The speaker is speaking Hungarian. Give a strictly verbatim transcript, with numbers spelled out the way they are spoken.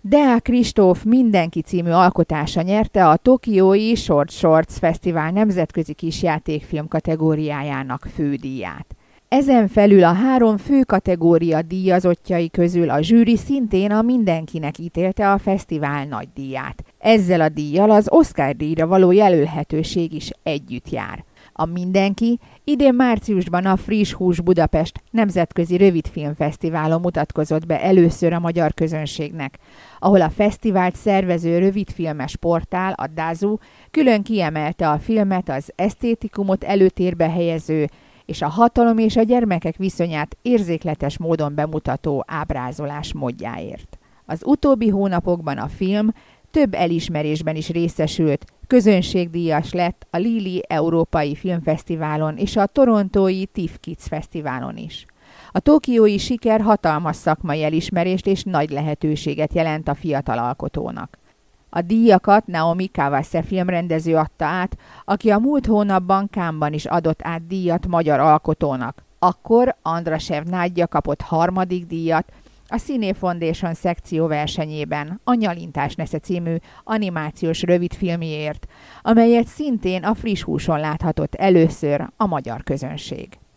Deák Kristóf Mindenki című alkotása nyerte a Tokiói Short Shorts Fesztivál nemzetközi kisjátékfilm kategóriájának fődíját. Ezen felül a három fő kategória díjazottjai közül a zsűri szintén a Mindenkinek ítélte a fesztivál nagydíját. Ezzel a díjjal az Oscar-díjra való jelölhetőség is együtt jár. A Mindenki idén márciusban a Friss Hús Budapest nemzetközi rövidfilmfesztiválon mutatkozott be először a magyar közönségnek, ahol a fesztivált szervező rövidfilmes portál, a Dazu külön kiemelte a filmet az esztétikumot előtérbe helyező és a hatalom és a gyermekek viszonyát érzékletes módon bemutató ábrázolás módjáért. Az utóbbi hónapokban a film több elismerésben is részesült, közönségdíjas lett a Lille Európai Filmfesztiválon és a torontói TIFF Kids Fesztiválon is. A tokiói siker hatalmas szakmai elismerést és nagy lehetőséget jelent a fiatal alkotónak. A díjakat Naomi Kawase filmrendező adta át, aki a múlt hónapban Cannes-ban is adott át díjat magyar alkotónak. Akkor Andrasev Nádja kapott harmadik díjat a Cine Foundation szekció versenyében a Nyalintás nesze című animációs rövidfilmjéért, amelyet szintén a Friss Húson láthatott először a magyar közönség.